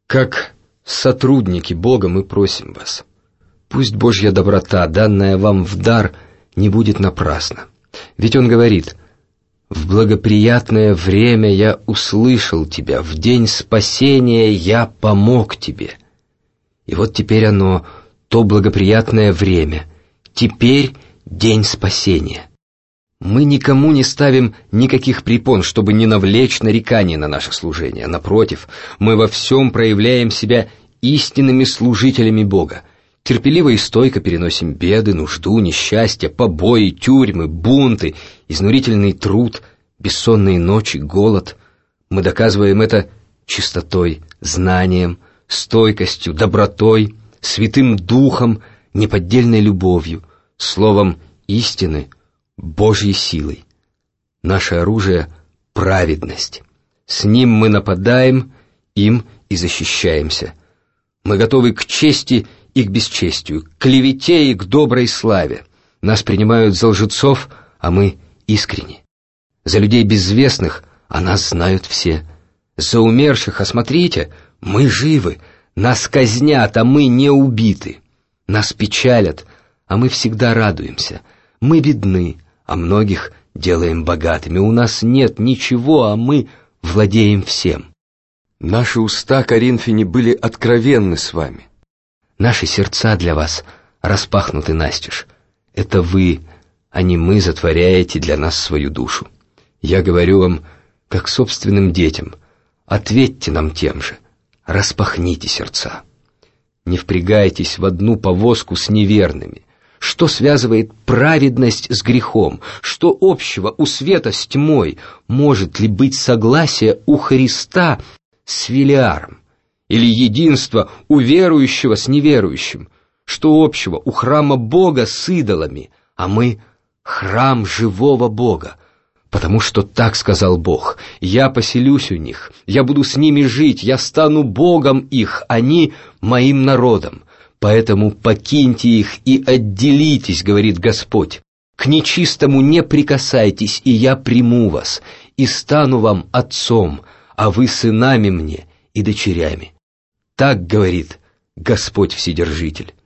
Как сотрудники Бога мы просим вас, пусть Божья доброта, данная вам в дар, не будет напрасна. Ведь Он говорит: «В благоприятное время я услышал тебя, в день спасения я помог тебе». И вот теперь оно, то благоприятное время, теперь день спасения. Мы никому не ставим никаких препон, чтобы не навлечь нарекания на наше служение. Напротив, мы во всем проявляем себя истинными служителями Бога. Терпеливо и стойко переносим беды, нужду, несчастья, побои, тюрьмы, бунты, изнурительный труд, бессонные ночи, голод. Мы доказываем это чистотой, знанием, стойкостью, добротой, святым духом, неподдельной любовью, словом истины, Божьей силой. Наше оружие — праведность. С ним мы нападаем, им и защищаемся. Мы готовы к чести и к бесчестию, к клевете и к доброй славе. Нас принимают за лжецов, а мы искренни. За людей безвестных, а нас знают все. За умерших, а смотрите, мы живы. Нас казнят, а мы не убиты. Нас печалят, а мы всегда радуемся. Мы бедны, а многих делаем богатыми. У нас нет ничего, а мы владеем всем. Наши уста, коринфяне, были откровенны с вами. Наши сердца для вас распахнуты настежь. Это вы, а не мы, затворяете для нас свою душу. Я говорю вам, как собственным детям, ответьте нам тем же, распахните сердца. Не впрягайтесь в одну повозку с неверными. Что связывает праведность с грехом? Что общего у света с тьмой? Может ли быть согласие у Христа с Велиаром? Или единство у верующего с неверующим? Что общего у храма Бога с идолами? А мы — храм живого Бога. Потому что так сказал Бог: «Я поселюсь у них, я буду с ними жить, я стану Богом их, они — моим народом. Поэтому покиньте их и отделитесь, говорит Господь. К нечистому не прикасайтесь, и я приму вас, и стану вам отцом, а вы сынами мне и дочерями». Так говорит Господь Вседержитель.